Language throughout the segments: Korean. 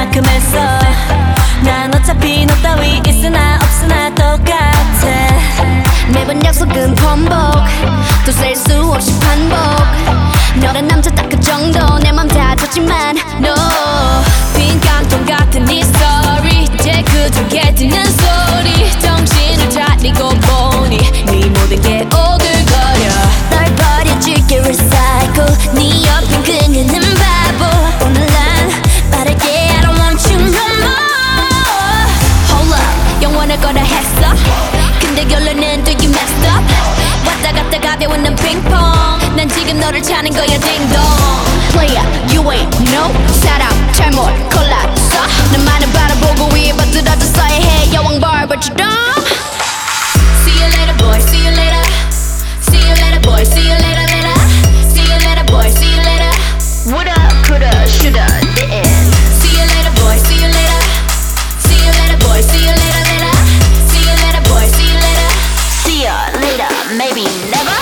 만큼했어. 난 어차피 너 따위 있으나 없으나 똑같아. 매번 약속은 번복 또 셀 수 없이 반복. 너란 남자 딱 그 정도 내 맘 다 줬지만 no. 빈 깡통 같은 네 story 이제 그저께 듣는 소리. 정신을 차리고 보니 네 모든 게 오글거려. 널 버려줄게 recycle. 네 옆엔 그녀는 바보. 오늘 난 빠르게 I don't want you no more. Hold up 영원할 거라 했어. 근데 결론은 do you messed up. 왔다 갔다 가벼운 난 핑퐁. 난 지금 너를 찾는 거야 딩동. Player you ain't no 사람 잘못 골랐어. 나만을 바라보고 위에 받들어졌어야 해 여왕 barber처럼. See you later boy see you later. See you later boy see you later later. See you later boy see you later. Woulda coulda shoulda didn't. See you later boy see you later. See you later boy see you later later. See you later boy see you later. See ya later maybe never.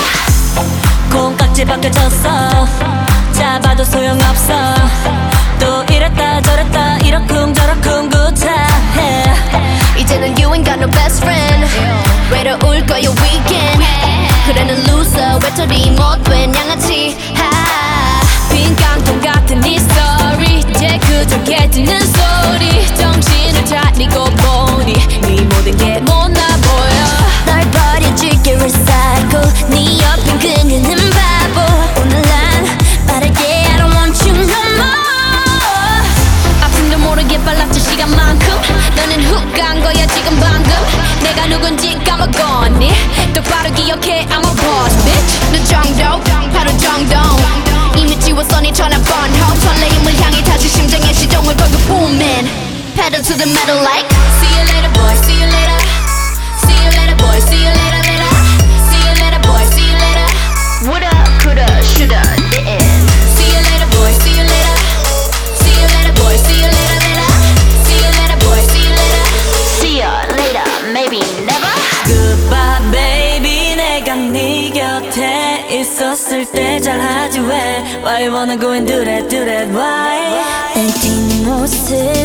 콩깍지 벗겨졌어. 잡아도 소용없어. 또 이랬다 저랬다 이러쿵저러쿵 구차해. 이제는 you ain't got no best friend. 외로울 거야 weekend. 그래 넌 loser 외톨이 못된 양아치. 빈 깡통 같은 네 story 이제 그저께 듣는 소리. 정신을 차리고 보니 네 모든 게 못나 보여. 널 버려줄게 recycle. 네 옆엔 그녀는 바보. 오늘 난 빠르게 I don't want you no more. 아픔도 모르게 빨랐지 시간만큼. 너는 훅 간 거야 지금 방금. 내가 누군지 까먹었니. 똑바로 기억해 I'm a boss bitch. 너 정도 바로 정도. 이미 지웠어 네 전화번 호. 설레임을 향해 다시 심장의 시동을 걸고 booming. Pedal to the metal like. See you later boy see you later. See you later boy see you later later. See you later boy see you later. Woulda coulda shoulda didn't. See you later boy see you later. See you later boy see you later later. See you later boy see you later. See ya later maybe never. Goodbye baby 내가 네 곁에 있었을 때 잘하지 왜. Why you wanna go and do that why. 내 뒷모습